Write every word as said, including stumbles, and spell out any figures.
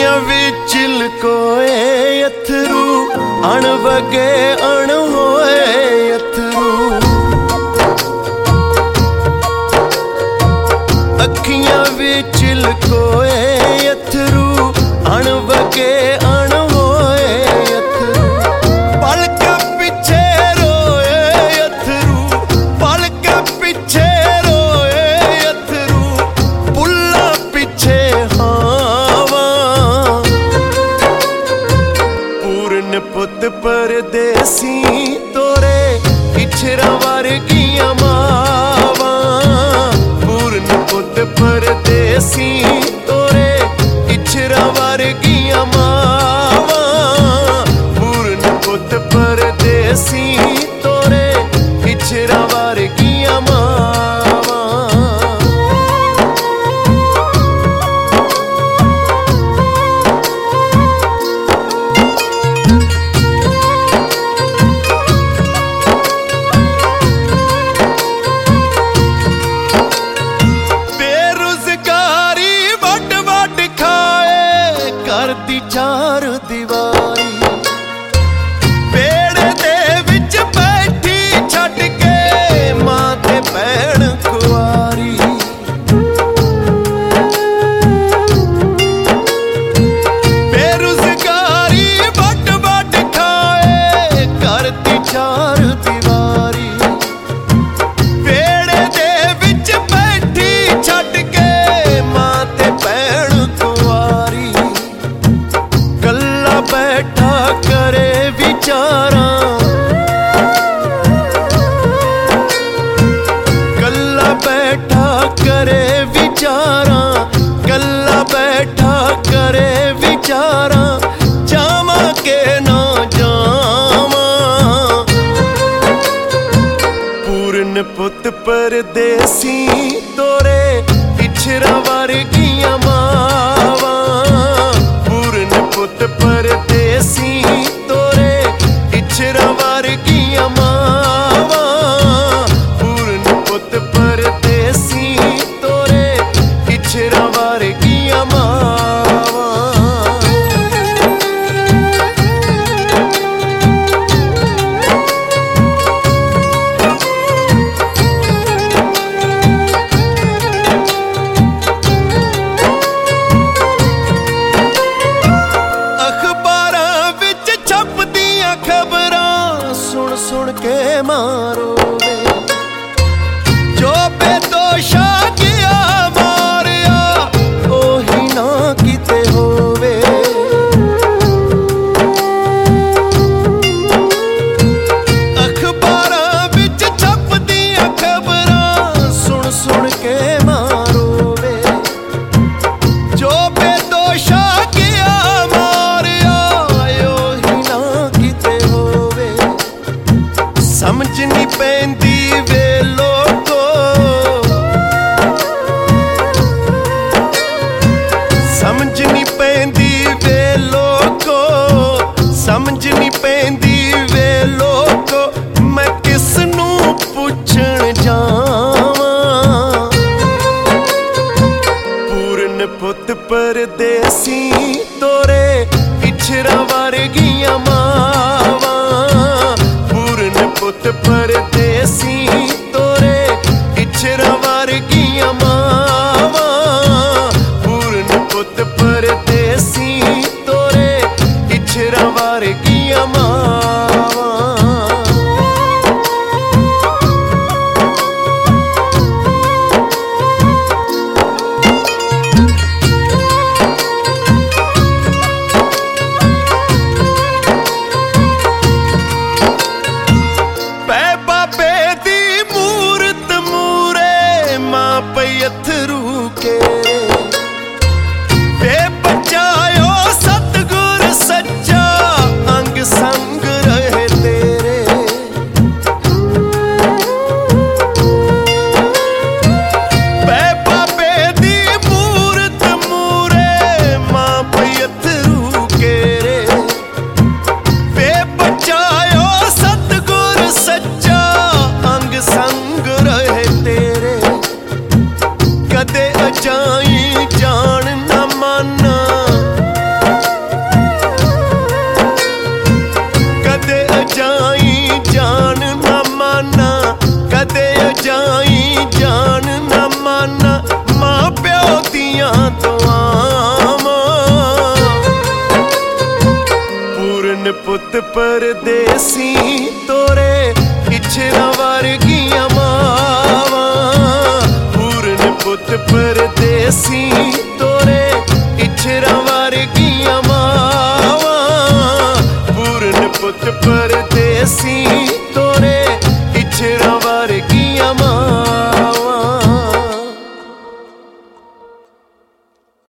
अखियां विच लकोए अथरू अणवगे अणहोए अथरू। अखियां विच लकोए अथरू अणवगे अणहोए अथरू। पलक पिछे रोए अथरू पलक पिछे रोए अथरू। पुल्ला पिछे हावा पूरन पुत परदेसी तोरे इछरा वर्गियां मावा। पूरन पुत परदेसी तोरे इछरा वर्गियां मावा। पूरन पुत परदेसी तोरे इछरा वर्गियां मावा। करदी चार दीवारी पेड़ दे विच बैठी छड्ड के मां ते भैण कुआरी। बेरुज़गारी वट वट खाए करदी चार दीवारी। पेड़ दे विच बैठी छड्ड के मां ते भैण कुआरी। बैठा करे विचारा कल्ला बैठा करे विचारा। कल्ला बैठा करे विचारा जामा के ना जामा। पूरन पुत परदेसी तोरे इछरा वर्गियां मावा। पूरन पुत परदेसी तोरे इछरा वर्गियां मावा। पूरन पुत परदेसी तोरे इछरा वर्गियां मावा। सुन सुन के मारो वे जो बेदोशा गया मारिया ओही ना किते होवे। अखबारां विच छपदियां खबरां सुन सुन के मारो वे जो बेदोशा गया मारिया ओही ना किते होवे। समझ नहीं पैंदी वे लोगो समझ नहीं पैंदी वे लोगो। समझ नहीं पैंदी वे लोगो मैं किसनू पुछण जावां। पूरन पुत परदेसी तोरे इछरा वर्गियां मावा। पूरन पुत परदेसी तोरे इछरा वर्गियां मावा। पूरन पुत परदेसी तोरे इछरा वर्गियां मावा। जट परदेसी